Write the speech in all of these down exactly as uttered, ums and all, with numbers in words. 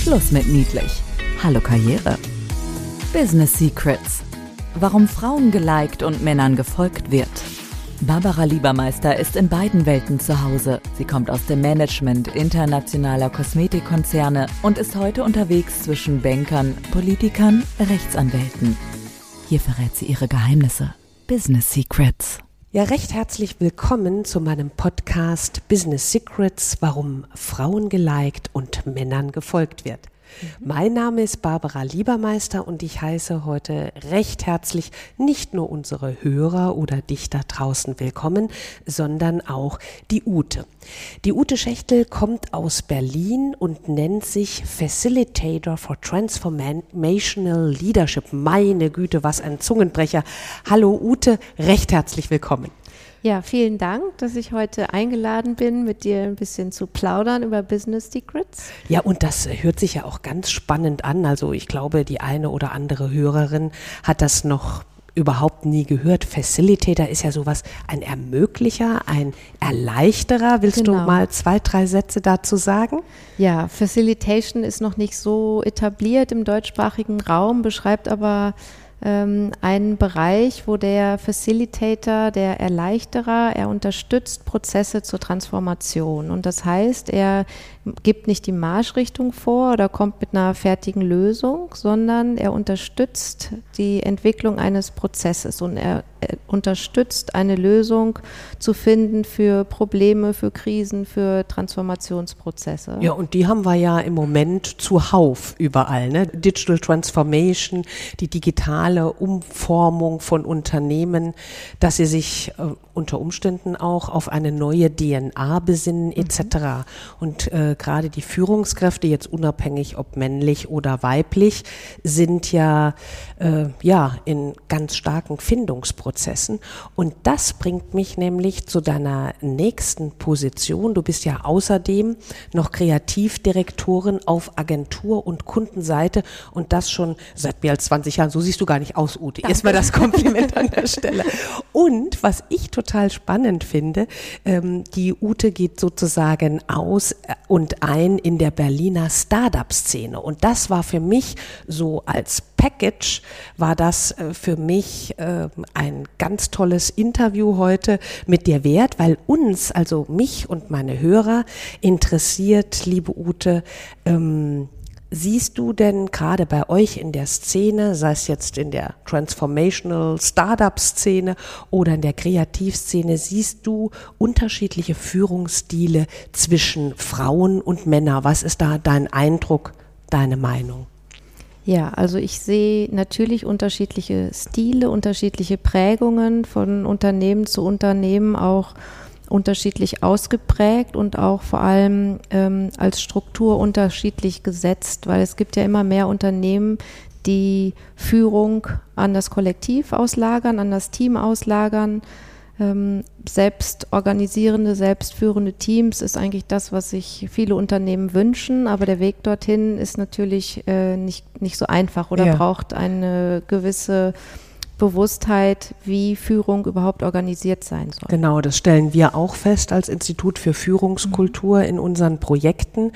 Schluss mit niedlich. Hallo Karriere. Business Secrets. Warum Frauen geliked und Männern gefolgt wird. Barbara Liebermeister ist in beiden Welten zu Hause. Sie kommt aus dem Management internationaler Kosmetikkonzerne und ist heute unterwegs zwischen Bankern, Politikern, Rechtsanwälten. Hier verrät sie ihre Geheimnisse. Business Secrets. Ja, recht herzlich willkommen zu meinem Podcast Business Secrets, warum Frauen geliked und Männern gefolgt wird. Mhm. Mein Name ist Barbara Liebermeister und ich heiße heute recht herzlich nicht nur unsere Hörer oder dich da draußen willkommen, sondern auch die Ute. Die Ute Schächtel kommt aus Berlin und nennt sich Facilitator for Transformational Leadership. Meine Güte, was ein Zungenbrecher. Hallo Ute, recht herzlich willkommen. Ja, vielen Dank, dass ich heute eingeladen bin, mit dir ein bisschen zu plaudern über Business Secrets. Ja, und das hört sich ja auch ganz spannend an. Also ich glaube, die eine oder andere Hörerin hat das noch überhaupt nie gehört. Facilitator ist ja sowas, ein Ermöglicher, ein Erleichterer. Willst genau. du mal zwei, drei Sätze dazu sagen? Ja, Facilitation ist noch nicht so etabliert im deutschsprachigen Raum, beschreibt aber ähm, einen Bereich, wo der Facilitator, der Erleichterer, er unterstützt Prozesse zur Transformation. Und das heißt, er gibt nicht die Marschrichtung vor oder kommt mit einer fertigen Lösung, sondern er unterstützt die Entwicklung eines Prozesses und er, er unterstützt eine Lösung zu finden für Probleme, für Krisen, für Transformationsprozesse. Ja, und die haben wir ja im Moment zuhauf überall, ne? Digital Transformation, die digitale Umformung von Unternehmen, dass sie sich äh, unter Umständen auch auf eine neue D N A besinnen et cetera. Mhm. Und äh, gerade die Führungskräfte, jetzt unabhängig ob männlich oder weiblich, sind ja, äh, ja in ganz starken Findungsprozessen. Und das bringt mich nämlich zu deiner nächsten Position. Du bist ja außerdem noch Kreativdirektorin auf Agentur- und Kundenseite und das schon seit mehr als zwanzig Jahren. So siehst du gar nicht aus, Ute. Erstmal das Kompliment an der Stelle. Und was ich total spannend finde, ähm, die Ute geht sozusagen aus und ein in der Berliner Startup-Szene. Und das war für mich so als Package, war das äh, für mich äh, ein ganz tolles Interview heute mit dir wert, weil uns, also mich und meine Hörer, interessiert, liebe Ute, ähm, siehst du denn gerade bei euch in der Szene, sei es jetzt in der Transformational Startup-Szene oder in der Kreativszene, siehst du unterschiedliche Führungsstile zwischen Frauen und Männern? Was ist da dein Eindruck, deine Meinung? Ja, also ich sehe natürlich unterschiedliche Stile, unterschiedliche Prägungen von Unternehmen zu Unternehmen, auch unterschiedlich ausgeprägt und auch vor allem ähm, als Struktur unterschiedlich gesetzt, weil es gibt ja immer mehr Unternehmen, die Führung an das Kollektiv auslagern, an das Team auslagern. Ähm, selbst organisierende, selbstführende Teams ist eigentlich das, was sich viele Unternehmen wünschen, aber der Weg dorthin ist natürlich äh, nicht, nicht so einfach oder ja. braucht eine gewisse Bewusstheit, wie Führung überhaupt organisiert sein soll. Genau, das stellen wir auch fest als Institut für Führungskultur in unseren Projekten.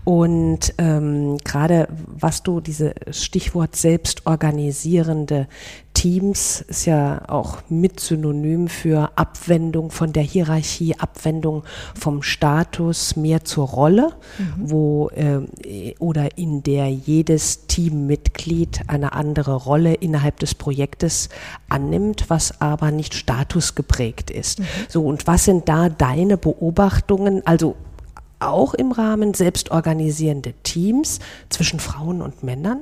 Und ähm, gerade was du, diese Stichwort selbstorganisierende Teams ist ja auch mit Synonym für Abwendung von der Hierarchie, Abwendung vom Status mehr zur Rolle, mhm. wo äh, oder in der jedes Teammitglied eine andere Rolle innerhalb des Projektes annimmt, was aber nicht statusgeprägt ist. Mhm. So, und was sind da deine Beobachtungen, also auch im Rahmen selbstorganisierende Teams zwischen Frauen und Männern?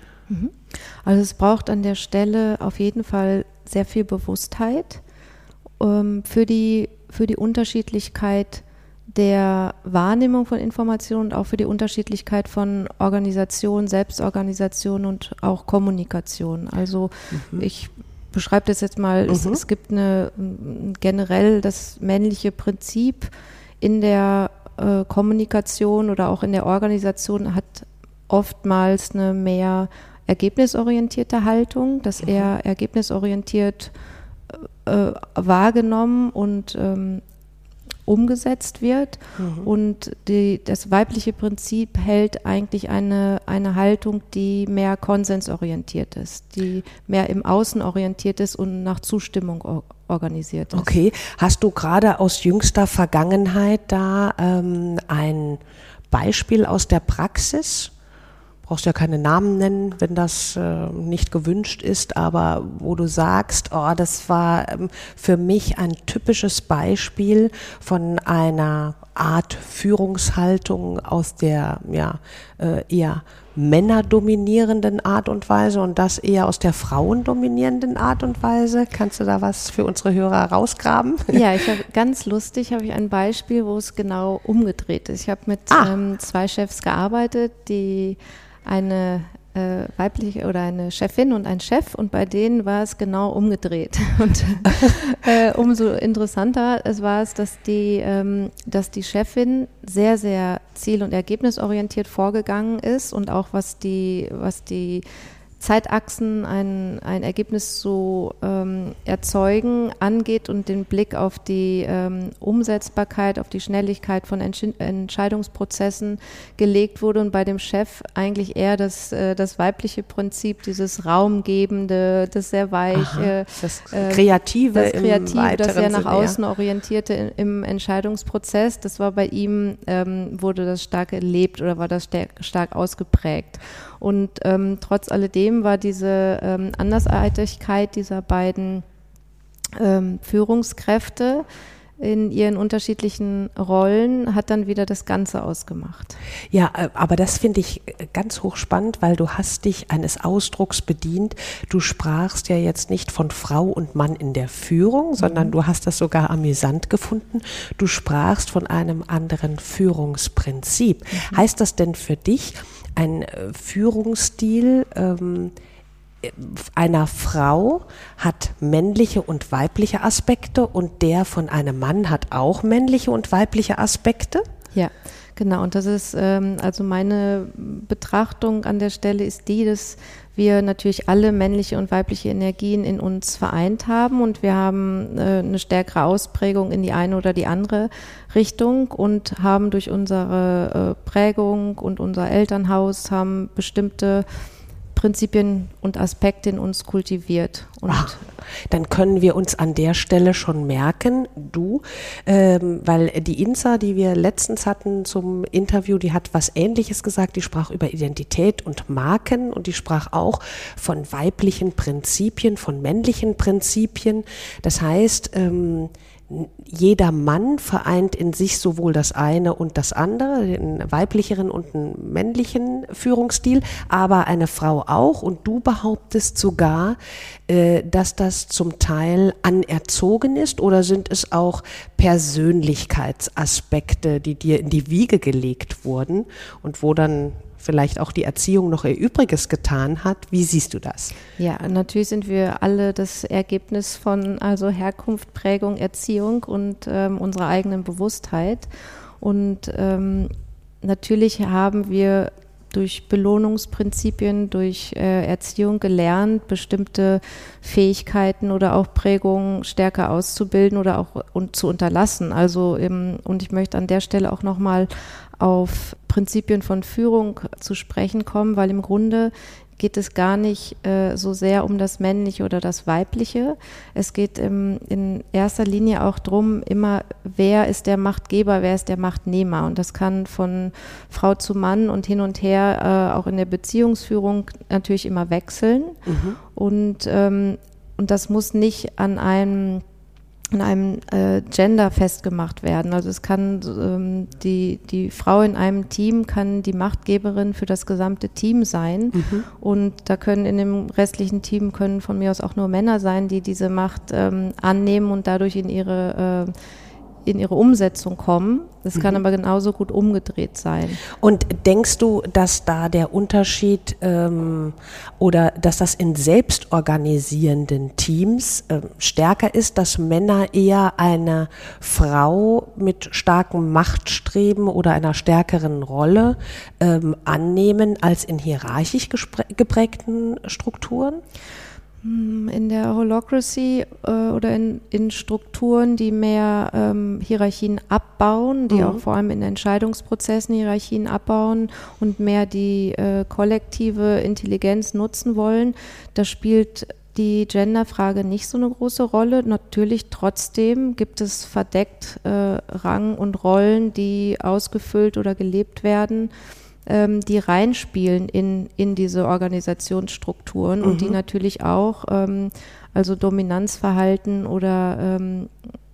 Also es braucht an der Stelle auf jeden Fall sehr viel Bewusstheit ähm, für die, für die Unterschiedlichkeit der Wahrnehmung von Informationen und auch für die Unterschiedlichkeit von Organisation, Selbstorganisation und auch Kommunikation. Also mhm. ich beschreibe das jetzt mal, mhm. es, es gibt eine generell das männliche Prinzip in der äh, Kommunikation oder auch in der Organisation hat oftmals eine mehr ergebnisorientierte Haltung, dass mhm. er ergebnisorientiert äh, wahrgenommen und ähm, umgesetzt wird. Mhm. Und die, das weibliche Prinzip hält eigentlich eine, eine Haltung, die mehr konsensorientiert ist, die mehr im Außen orientiert ist und nach Zustimmung or- organisiert ist. Okay, hast du gerade aus jüngster Vergangenheit da ähm, ein Beispiel aus der Praxis? Brauchst ja keine Namen nennen, wenn das äh, nicht gewünscht ist, aber wo du sagst, oh, das war ähm, für mich ein typisches Beispiel von einer Art Führungshaltung aus der ja äh, eher männerdominierenden Art und Weise und das eher aus der frauendominierenden Art und Weise. Kannst du da was für unsere Hörer rausgraben? Ja, ich habe ganz lustig, habe ich ein Beispiel, wo es genau umgedreht ist. Ich habe mit ah. ähm, zwei Chefs gearbeitet, die eine äh, weibliche oder eine Chefin und ein Chef und bei denen war es genau umgedreht. Und äh, umso interessanter es war es, dass die, ähm, dass die Chefin sehr, sehr ziel- und ergebnisorientiert vorgegangen ist und auch was die, was die Zeitachsen, ein, ein Ergebnis zu ähm, erzeugen, angeht und den Blick auf die ähm, Umsetzbarkeit, auf die Schnelligkeit von Entsch- Entscheidungsprozessen gelegt wurde und bei dem Chef eigentlich eher das, äh, das weibliche Prinzip, dieses Raumgebende, das sehr weiche, Aha, das Kreative, das, Kreative, im das sehr nach Sinne, außen orientierte in, im Entscheidungsprozess, das war bei ihm, ähm, wurde das stark gelebt oder war das stark, stark ausgeprägt. Und ähm, trotz alledem war diese ähm, Andersartigkeit dieser beiden ähm, Führungskräfte in ihren unterschiedlichen Rollen hat dann wieder das Ganze ausgemacht. Ja, aber das finde ich ganz hochspannend, weil du hast dich eines Ausdrucks bedient. Du sprachst ja jetzt nicht von Frau und Mann in der Führung, sondern mhm. du hast das sogar amüsant gefunden. Du sprachst von einem anderen Führungsprinzip. Mhm. Heißt das denn für dich, ein Führungsstil ähm, einer Frau hat männliche und weibliche Aspekte und der von einem Mann hat auch männliche und weibliche Aspekte? Ja, genau. Und das ist, ähm, also meine Betrachtung an der Stelle ist die, dass wir natürlich alle männliche und weibliche Energien in uns vereint haben und wir haben äh, eine stärkere Ausprägung in die eine oder die andere Richtung und haben durch unsere äh, Prägung und unser Elternhaus haben bestimmte Prinzipien und Aspekte in uns kultiviert. Und Ach, dann können wir uns an der Stelle schon merken, du, ähm, weil die Insa, die wir letztens hatten zum Interview, die hat was Ähnliches gesagt, die sprach über Identität und Marken und die sprach auch von weiblichen Prinzipien, von männlichen Prinzipien. Das heißt, ähm, jeder Mann vereint in sich sowohl das eine und das andere, den weiblicheren und einen männlichen Führungsstil, aber eine Frau auch. Und du behauptest sogar, äh, dass das zum Teil anerzogen ist, oder sind es auch Persönlichkeitsaspekte, die dir in die Wiege gelegt wurden und wo dann vielleicht auch die Erziehung noch ihr Übriges getan hat. Wie siehst du das? Ja, natürlich sind wir alle das Ergebnis von also Herkunft, Prägung, Erziehung und ähm, unserer eigenen Bewusstheit. Und ähm, natürlich haben wir durch Belohnungsprinzipien, durch äh, Erziehung gelernt, bestimmte Fähigkeiten oder auch Prägungen stärker auszubilden oder auch und zu unterlassen. Also im, und ich möchte an der Stelle auch nochmal auf Prinzipien von Führung zu sprechen kommen, weil im Grunde geht es gar nicht äh, so sehr um das Männliche oder das Weibliche. Es geht im, in erster Linie auch darum, immer, wer ist der Machtgeber, wer ist der Machtnehmer. Und das kann von Frau zu Mann und hin und her äh, auch in der Beziehungsführung natürlich immer wechseln. Mhm. Und, ähm, und das muss nicht an einem in einem äh, Gender festgemacht werden. Also es kann ähm, die, die Frau in einem Team kann die Machtgeberin für das gesamte Team sein. Mhm. Und da können in dem restlichen Team können von mir aus auch nur Männer sein, die diese Macht ähm, annehmen und dadurch in ihre äh, in ihre Umsetzung kommen. Das kann mhm. aber genauso gut umgedreht sein. Und denkst du, dass da der Unterschied ähm, oder dass das in selbstorganisierenden Teams ähm, stärker ist, dass Männer eher eine Frau mit starkem Machtstreben oder einer stärkeren Rolle ähm, annehmen als in hierarchisch gespr- geprägten Strukturen? In der Holacracy äh, oder in, in Strukturen, die mehr ähm, Hierarchien abbauen, die mhm. auch vor allem in Entscheidungsprozessen Hierarchien abbauen und mehr die äh, kollektive Intelligenz nutzen wollen, da spielt die Genderfrage nicht so eine große Rolle. Natürlich trotzdem gibt es verdeckt äh, Rang und Rollen, die ausgefüllt oder gelebt werden, die reinspielen in, in diese Organisationsstrukturen mhm. und die natürlich auch ähm, also Dominanzverhalten oder ähm,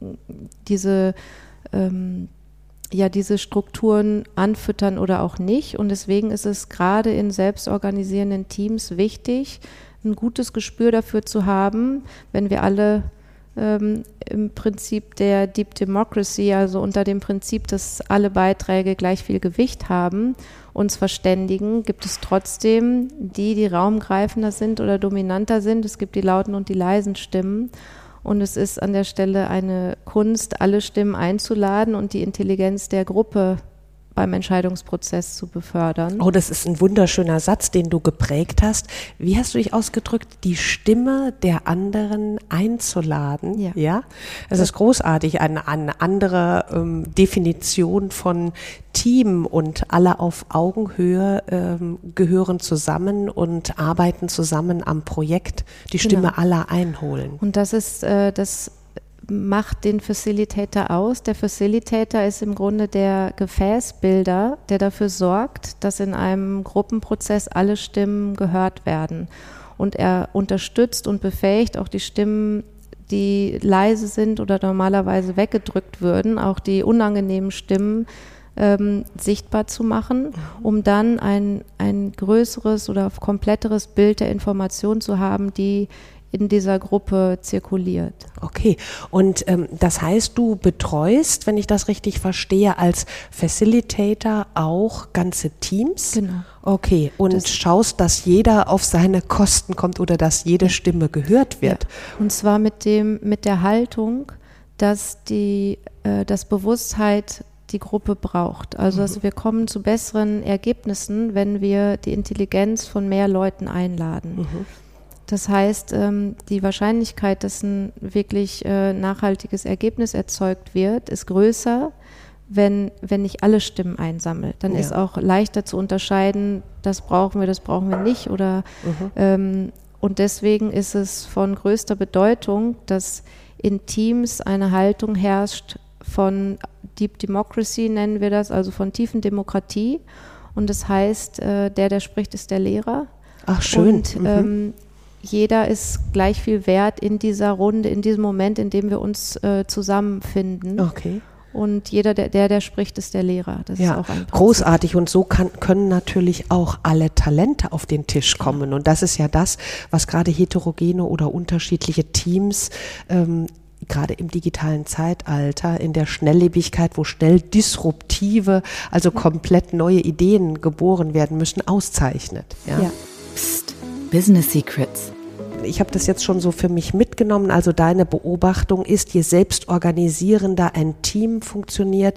diese ähm, ja diese Strukturen anfüttern oder auch nicht. Und deswegen ist es gerade in selbstorganisierenden Teams wichtig, ein gutes Gespür dafür zu haben, wenn wir alle ähm, im Prinzip der Deep Democracy, also unter dem Prinzip, dass alle Beiträge gleich viel Gewicht haben, uns verständigen, gibt es trotzdem die, die raumgreifender sind oder dominanter sind. Es gibt die lauten und die leisen Stimmen. Und es ist an der Stelle eine Kunst, alle Stimmen einzuladen und die Intelligenz der Gruppe beim Entscheidungsprozess zu befördern. Oh, das ist ein wunderschöner Satz, den du geprägt hast. Wie hast du dich ausgedrückt? Die Stimme der anderen einzuladen. Ja, ja? Das ist großartig. Eine, eine andere ähm, Definition von Team und alle auf Augenhöhe ähm, gehören zusammen und arbeiten zusammen am Projekt. Die Stimme genau. aller einholen. Und das ist äh, das macht den Facilitator aus. Der Facilitator ist im Grunde der Gefäßbilder, der dafür sorgt, dass in einem Gruppenprozess alle Stimmen gehört werden. Und er unterstützt und befähigt auch die Stimmen, die leise sind oder normalerweise weggedrückt würden, auch die unangenehmen Stimmen ähm, sichtbar zu machen, um dann ein, ein größeres oder kompletteres Bild der Information zu haben, die in dieser Gruppe zirkuliert. Okay, und ähm, das heißt, du betreust, wenn ich das richtig verstehe, als Facilitator auch ganze Teams? Genau. Okay, und das schaust, dass jeder auf seine Kosten kommt oder dass jede Stimme gehört wird? Ja. Und zwar mit dem, mit der Haltung, dass die, äh, das Bewusstheit die Gruppe braucht. Also, also wir kommen zu besseren Ergebnissen, wenn wir die Intelligenz von mehr Leuten einladen. Mhm. Das heißt, die Wahrscheinlichkeit, dass ein wirklich nachhaltiges Ergebnis erzeugt wird, ist größer, wenn, wenn ich alle Stimmen einsammle. Dann ja. ist auch leichter zu unterscheiden, das brauchen wir, das brauchen wir nicht. Oder, mhm. ähm, und deswegen ist es von größter Bedeutung, dass in Teams eine Haltung herrscht von Deep Democracy, nennen wir das, also von tiefen Demokratie. Und das heißt, der, der spricht, ist der Lehrer. Ach, schön. Und, mhm. ähm, jeder ist gleich viel wert in dieser Runde, in diesem Moment, in dem wir uns äh, zusammenfinden. Okay. Und jeder, der, der, der spricht, ist der Lehrer. Das ja, ist auch ein Prinzip. Großartig. Und so kann, können natürlich auch alle Talente auf den Tisch kommen. Und das ist ja das, was gerade heterogene oder unterschiedliche Teams ähm, gerade im digitalen Zeitalter, in der Schnelllebigkeit, wo schnell disruptive, also komplett neue Ideen geboren werden müssen, auszeichnet. Ja. Ja. Psst. Business Secrets. Ich habe das jetzt schon so für mich mitgenommen, also deine Beobachtung ist, je selbstorganisierender ein Team funktioniert,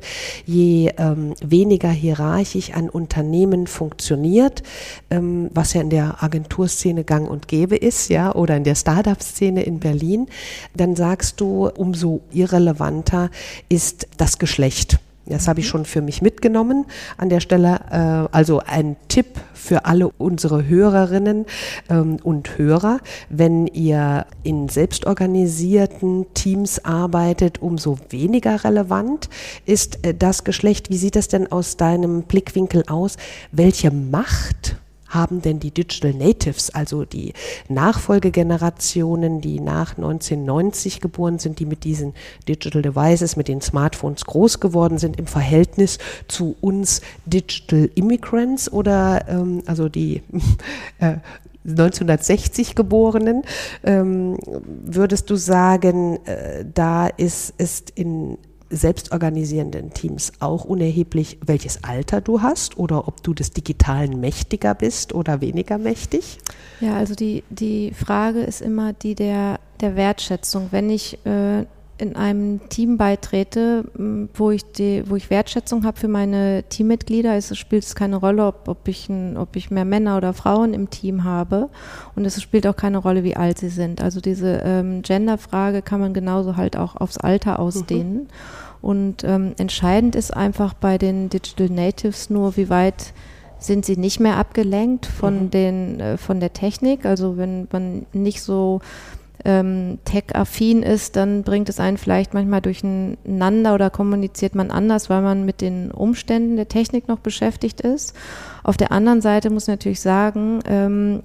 je ähm, weniger hierarchisch ein Unternehmen funktioniert, ähm, was ja in der Agenturszene gang und gäbe ist, ja, oder in der Startup-Szene in Berlin, dann sagst du, umso irrelevanter ist das Geschlecht. Das habe ich schon für mich mitgenommen an der Stelle. Äh, also ein Tipp für alle unsere Hörerinnen ähm, und Hörer, wenn ihr in selbstorganisierten Teams arbeitet, umso weniger relevant ist äh, das Geschlecht. Wie sieht das denn aus deinem Blickwinkel aus? Welche Macht haben denn die Digital Natives, also die Nachfolgegenerationen, die nach neunzehnhundertneunzig geboren sind, die mit diesen Digital Devices, mit den Smartphones groß geworden sind, im Verhältnis zu uns Digital Immigrants oder ähm, also die äh, neunzehnhundertsechzig Geborenen, ähm, würdest du sagen, äh, da ist es in selbstorganisierenden Teams auch unerheblich, welches Alter du hast oder ob du des Digitalen mächtiger bist oder weniger mächtig? Ja, also die, die Frage ist immer die der, der Wertschätzung. Wenn ich äh, in einem Team beitrete, wo ich die, wo ich Wertschätzung habe für meine Teammitglieder, es spielt es keine Rolle, ob, ob ich ein, ob ich mehr Männer oder Frauen im Team habe, und es spielt auch keine Rolle, wie alt sie sind. Also diese ähm, Genderfrage kann man genauso halt auch aufs Alter ausdehnen. Mhm. Und ähm, entscheidend ist einfach bei den Digital Natives nur, wie weit sind sie nicht mehr abgelenkt von mhm. den äh, von der Technik. Also wenn man nicht so ähm, tech-affin ist, dann bringt es einen vielleicht manchmal durcheinander oder kommuniziert man anders, weil man mit den Umständen der Technik noch beschäftigt ist. Auf der anderen Seite muss ich natürlich sagen, ähm,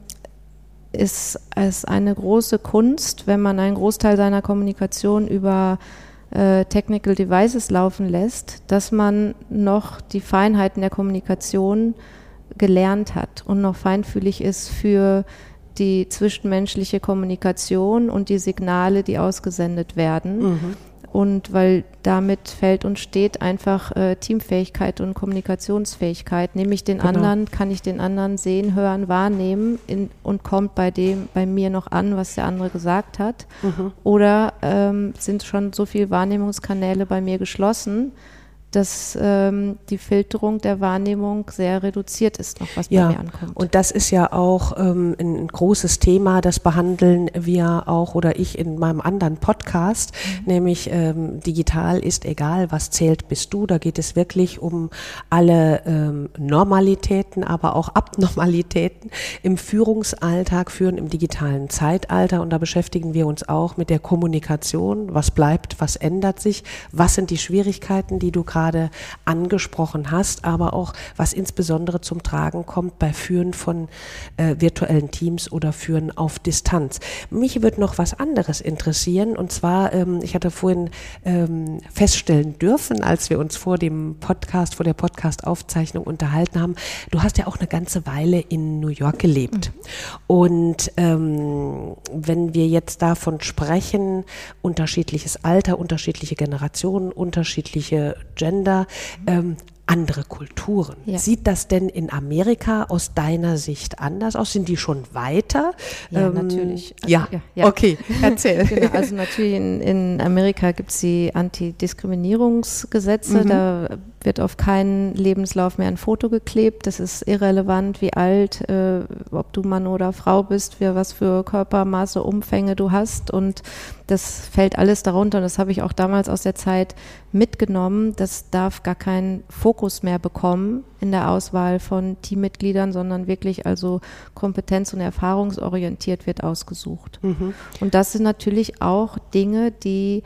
ist es eine große Kunst, wenn man einen Großteil seiner Kommunikation über äh, Technical Devices laufen lässt, dass man noch die Feinheiten der Kommunikation gelernt hat und noch feinfühlig ist für die zwischenmenschliche Kommunikation und die Signale, die ausgesendet werden. Mhm. Und weil damit fällt und steht einfach äh, Teamfähigkeit und Kommunikationsfähigkeit. Nehme ich den genau. anderen, kann ich den anderen sehen, hören, wahrnehmen in, und kommt bei dem, bei mir noch an, was der andere gesagt hat. Mhm. Oder ähm, sind schon so viele Wahrnehmungskanäle bei mir geschlossen, dass ähm, die Filterung der Wahrnehmung sehr reduziert ist, noch was ja, bei mir ankommt. Und das ist ja auch ähm, ein großes Thema, das behandeln wir auch oder ich in meinem anderen Podcast, mhm. nämlich ähm, digital ist egal, was zählt bist du. Da geht es wirklich um alle ähm, Normalitäten, aber auch Abnormalitäten im Führungsalltag, Führen im digitalen Zeitalter, und da beschäftigen wir uns auch mit der Kommunikation. Was bleibt, was ändert sich, was sind die Schwierigkeiten, die du gerade gerade angesprochen hast, aber auch was insbesondere zum Tragen kommt bei Führen von äh, virtuellen Teams oder Führen auf Distanz. Mich würde noch was anderes interessieren, und zwar, ähm, ich hatte vorhin ähm, feststellen dürfen, als wir uns vor dem Podcast, vor der Podcast-Aufzeichnung unterhalten haben, du hast ja auch eine ganze Weile in New York gelebt. Mhm. Und ähm, wenn wir jetzt davon sprechen, unterschiedliches Alter, unterschiedliche Generationen, unterschiedliche Gender, ähm, andere Kulturen. Ja. Sieht das denn in Amerika aus deiner Sicht anders aus? Sind die schon weiter? Ja, ähm, natürlich. Also, ja. ja, ja, okay, erzähl. Genau, also natürlich in, in Amerika gibt es die Antidiskriminierungsgesetze, mhm. da wird auf keinen Lebenslauf mehr ein Foto geklebt. Das ist irrelevant, wie alt, äh, ob du Mann oder Frau bist, für was für Körpermaße, Umfänge du hast, und das fällt alles darunter, und das habe ich auch damals aus der Zeit mitgenommen. Das darf gar keinen Fokus mehr bekommen in der Auswahl von Teammitgliedern, sondern wirklich also kompetenz- und erfahrungsorientiert wird ausgesucht. Mhm. Und das sind natürlich auch Dinge, die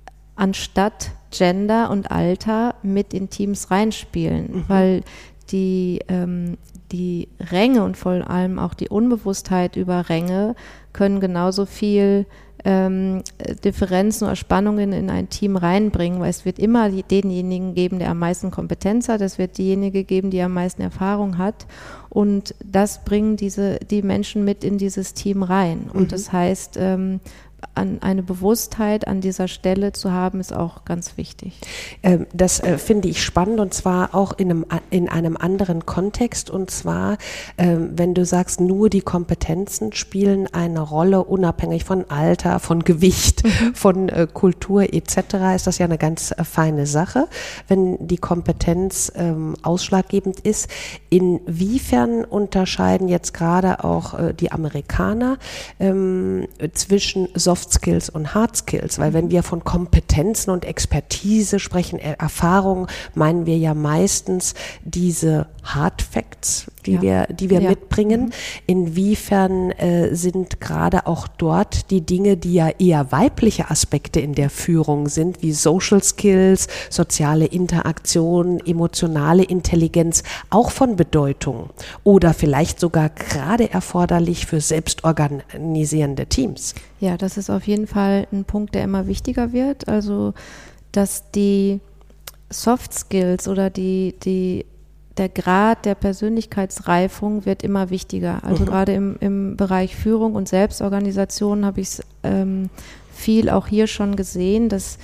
anstatt Gender und Alter mit in Teams reinspielen, mhm. weil die, ähm, die Ränge und vor allem auch die Unbewusstheit über Ränge können genauso viel ähm, Differenzen oder Spannungen in ein Team reinbringen, weil es wird immer denjenigen geben, der am meisten Kompetenz hat, es wird diejenige geben, die am meisten Erfahrung hat, und das bringen diese, die Menschen mit in dieses Team rein. Und mhm. das heißt, ähm, an eine Bewusstheit an dieser Stelle zu haben, ist auch ganz wichtig. Ähm, das äh, finde ich spannend, und zwar auch in einem, in einem anderen Kontext, und zwar, ähm, wenn du sagst, nur die Kompetenzen spielen eine Rolle, unabhängig von Alter, von Gewicht, mhm. von äh, Kultur et cetera, ist das ja eine ganz äh, feine Sache, wenn die Kompetenz ähm, ausschlaggebend ist. Inwiefern unterscheiden jetzt gerade auch äh, die Amerikaner ähm, zwischen Soft Skills und Hard Skills, weil wenn wir von Kompetenzen und Expertise sprechen, Erfahrung, meinen wir ja meistens diese Hard Facts, die ja. wir, die wir ja. mitbringen. Mhm. Inwiefern äh, sind gerade auch dort die Dinge, die ja eher weibliche Aspekte in der Führung sind, wie Social Skills, soziale Interaktion, emotionale Intelligenz, auch von Bedeutung oder vielleicht sogar gerade erforderlich für selbstorganisierende Teams? Ja, das ist auf jeden Fall ein Punkt, der immer wichtiger wird. Also, dass die Soft Skills oder die, die, der Grad der Persönlichkeitsreifung wird immer wichtiger. Also mhm. gerade im, im Bereich Führung und Selbstorganisation habe ich es ähm, viel auch hier schon gesehen, dass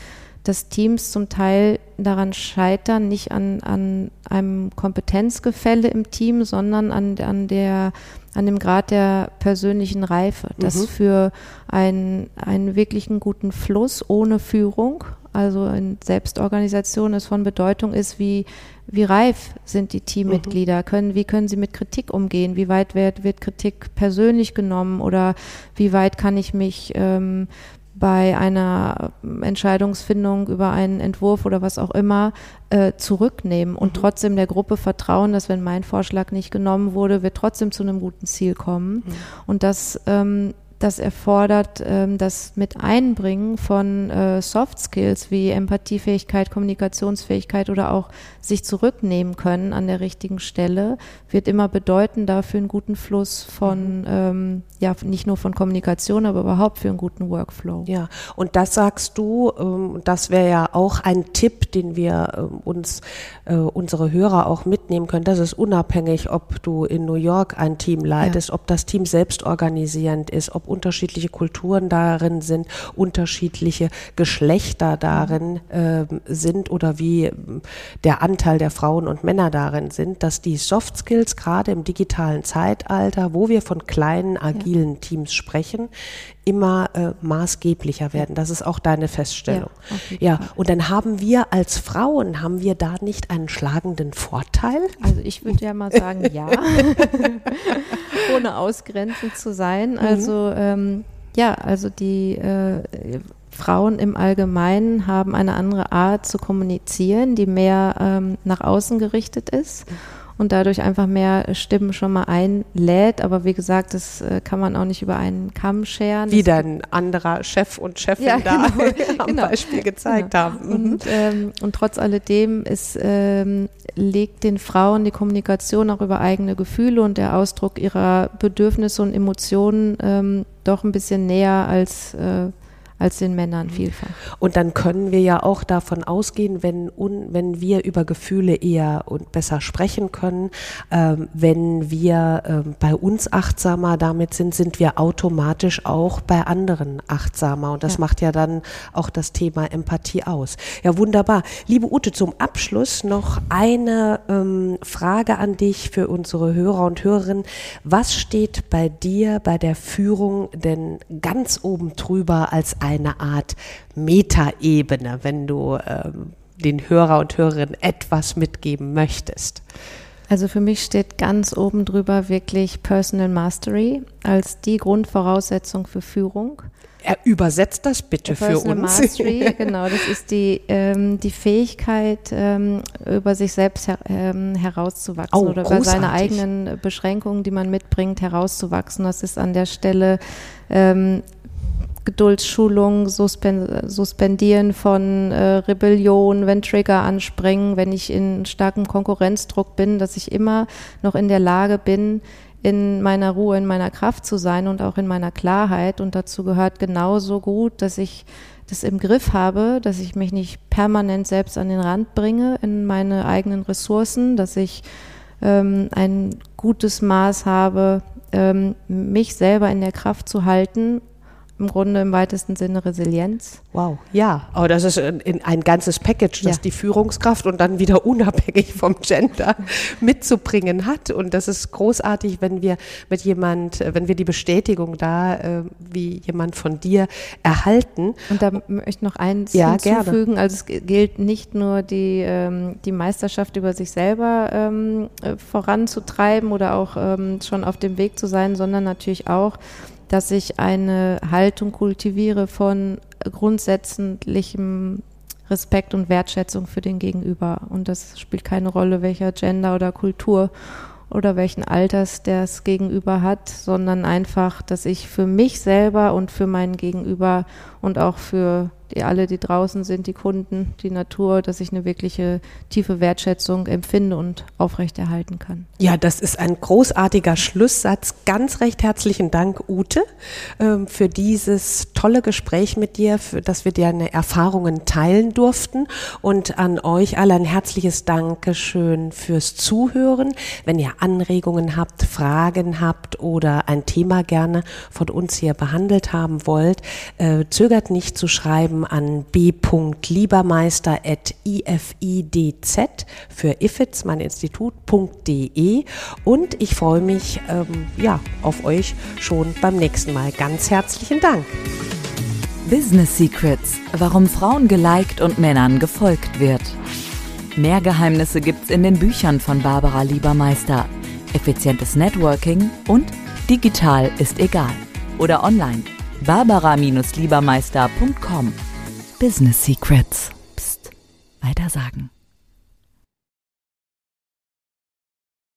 dass Teams zum Teil daran scheitern, nicht an, an einem Kompetenzgefälle im Team, sondern an, an, der, an dem Grad der persönlichen Reife. Dass mhm. für einen, einen wirklichen guten Fluss ohne Führung, also in Selbstorganisation, es von Bedeutung ist, wie, wie reif sind die Teammitglieder, können, wie können sie mit Kritik umgehen, wie weit wird, wird Kritik persönlich genommen oder wie weit kann ich mich ähm, bei einer Entscheidungsfindung über einen Entwurf oder was auch immer äh, zurücknehmen und mhm. trotzdem der Gruppe vertrauen, dass wenn mein Vorschlag nicht genommen wurde, wir trotzdem zu einem guten Ziel kommen. Mhm. Und das ähm, Das erfordert ähm, das mit Einbringen von äh, Soft Skills wie Empathiefähigkeit, Kommunikationsfähigkeit oder auch sich zurücknehmen können an der richtigen Stelle, wird immer bedeutender für einen guten Fluss von, mhm. ähm, ja, nicht nur von Kommunikation, aber überhaupt für einen guten Workflow. Ja, und das sagst du, ähm, das wäre ja auch ein Tipp, den wir ähm, uns, äh, unsere Hörer auch mitnehmen können. Das ist unabhängig, ob du in New York ein Team leitest, ja. ob das Team selbst organisierend ist, ob unterschiedliche Kulturen darin sind, unterschiedliche Geschlechter darin äh, sind oder wie der Anteil der Frauen und Männer darin sind, dass die Soft Skills gerade im digitalen Zeitalter, wo wir von kleinen, agilen ja. Teams sprechen, immer äh, maßgeblicher werden. Das ist auch deine Feststellung. Ja, ja, und dann haben wir als Frauen, haben wir da nicht einen schlagenden Vorteil? Also ich würde ja mal sagen, ja. Ohne ausgrenzend zu sein. Also mhm. ähm, ja, also die äh, Frauen im Allgemeinen haben eine andere Art zu kommunizieren, die mehr ähm, nach außen gerichtet ist. Und dadurch einfach mehr Stimmen schon mal einlädt. Aber wie gesagt, das äh, kann man auch nicht über einen Kamm scheren. Wie dann anderer Chef und Chefin ja, da genau, am genau, Beispiel gezeigt genau. haben. Und, ähm, und trotz alledem ist, ähm, legt den Frauen die Kommunikation auch über eigene Gefühle und der Ausdruck ihrer Bedürfnisse und Emotionen ähm, doch ein bisschen näher als äh, als den Männern vielfach. Und dann können wir ja auch davon ausgehen, wenn, un, wenn wir über Gefühle eher und besser sprechen können, ähm, wenn wir ähm, bei uns achtsamer damit sind, sind wir automatisch auch bei anderen achtsamer. Und das ja. macht ja dann auch das Thema Empathie aus. Ja, wunderbar. Liebe Ute, zum Abschluss noch eine ähm, Frage an dich für unsere Hörer und Hörerinnen. Was steht bei dir bei der Führung denn ganz oben drüber als eine Art Metaebene, wenn du ähm, den Hörer und Hörerinnen etwas mitgeben möchtest? Also für mich steht ganz oben drüber wirklich Personal Mastery als die Grundvoraussetzung für Führung. Er übersetzt das bitte für uns. Personal Mastery, genau, das ist die, ähm, die Fähigkeit, ähm, über sich selbst her, ähm, herauszuwachsen oh, oder über seine eigenen Beschränkungen, die man mitbringt, herauszuwachsen. Das ist an der Stelle ähm, Geduldsschulung, Suspen- Suspendieren von äh, Rebellion, wenn Trigger anspringen, wenn ich in starkem Konkurrenzdruck bin, dass ich immer noch in der Lage bin, in meiner Ruhe, in meiner Kraft zu sein und auch in meiner Klarheit. Und dazu gehört genauso gut, dass ich das im Griff habe, dass ich mich nicht permanent selbst an den Rand bringe in meine eigenen Ressourcen, dass ich ähm, ein gutes Maß habe, ähm, mich selber in der Kraft zu halten. Im Grunde im weitesten Sinne Resilienz. Wow, ja, aber das ist ein, ein ganzes Package, das ja. die Führungskraft und dann wieder unabhängig vom Gender mitzubringen hat. Und das ist großartig, wenn wir mit jemand, wenn wir die Bestätigung da, äh, wie jemand von dir erhalten. Und da möchte ich noch eins ja, hinzufügen. Gerne. Also es gilt nicht nur die, ähm, die Meisterschaft über sich selber ähm, voranzutreiben oder auch ähm, schon auf dem Weg zu sein, sondern natürlich auch, dass ich eine Haltung kultiviere von grundsätzlichem Respekt und Wertschätzung für den Gegenüber. Und das spielt keine Rolle, welcher Gender oder Kultur oder welchen Alters das Gegenüber hat, sondern einfach, dass ich für mich selber und für meinen Gegenüber und auch für die alle, die draußen sind, die Kunden, die Natur, dass ich eine wirkliche tiefe Wertschätzung empfinde und aufrechterhalten kann. Ja, das ist ein großartiger Schlusssatz. Ganz recht herzlichen Dank, Ute, für dieses tolle Gespräch mit dir, für, dass wir deine Erfahrungen teilen durften. Und an euch alle ein herzliches Dankeschön fürs Zuhören. Wenn ihr Anregungen habt, Fragen habt oder ein Thema gerne von uns hier behandelt haben wollt, äh, zögert nicht zu schreiben an b punkt liebermeister at ifidz für ifitz, mein Institut.de und ich freue mich ähm, ja, auf euch schon beim nächsten Mal. Ganz herzlichen Dank. Business Secrets, warum Frauen geliked und Männern gefolgt wird. Mehr Geheimnisse gibt's in den Büchern von Barbara Liebermeister. Effizientes Networking und digital ist egal. Oder online. barbara Bindestrich liebermeister punkt com. Business Secrets. Psst, weitersagen.